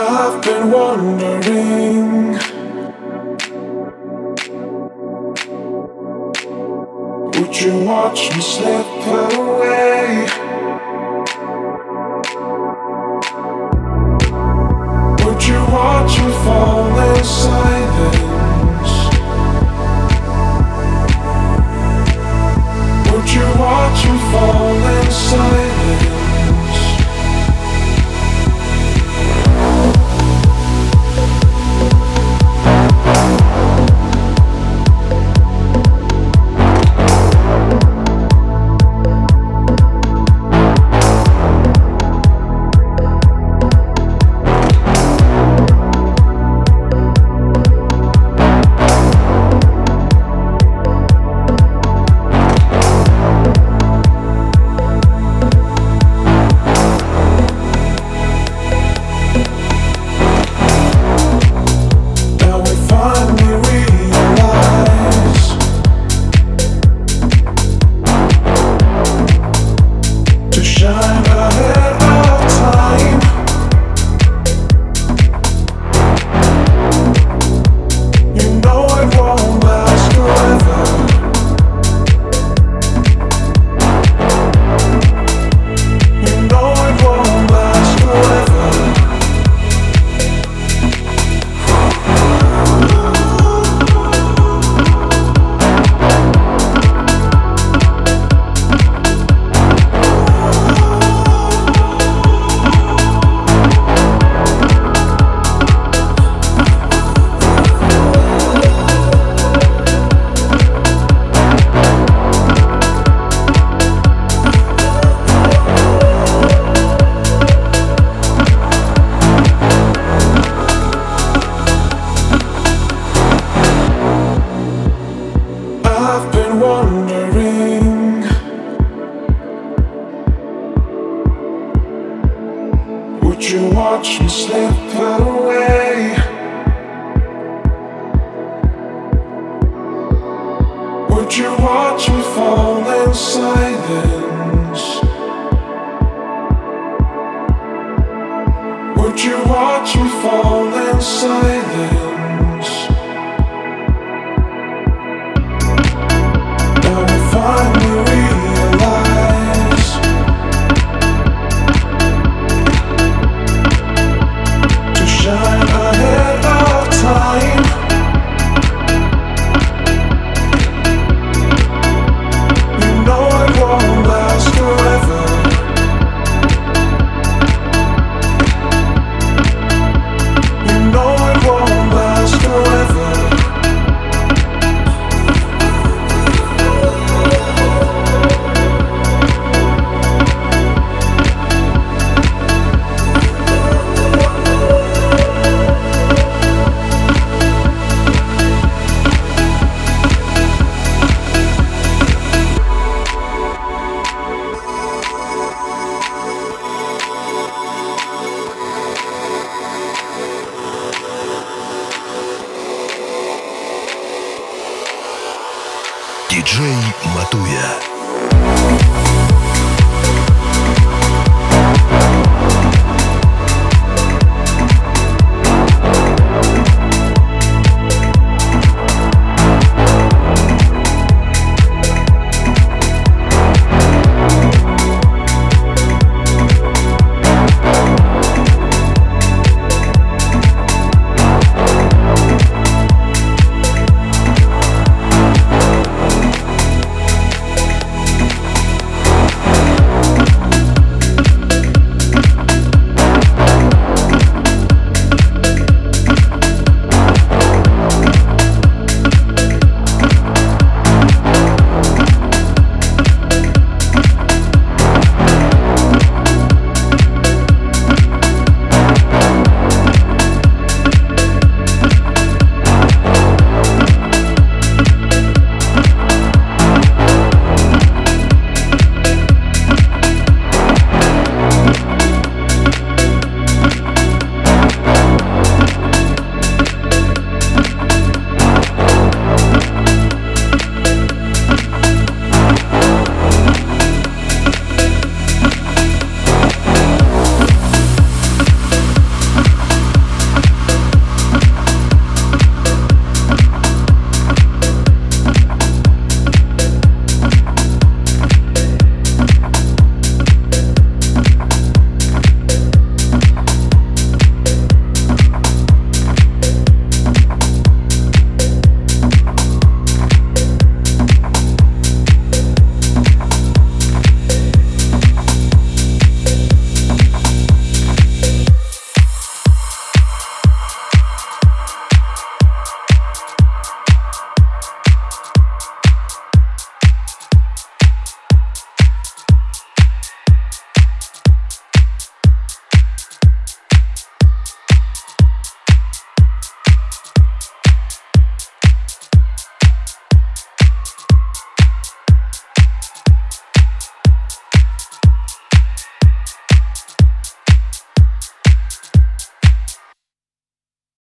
I've been wondering, would you watch me slip away? Would you watch me fall in silence? Would you watch me fall in silence? I've been wondering, would you watch me slip away? Would you watch me fall in silence? Would you watch me fall in silence? Finally realize to shine ahead of time. You know it won't last forever. You know it won't last forever. Диджей Матуя.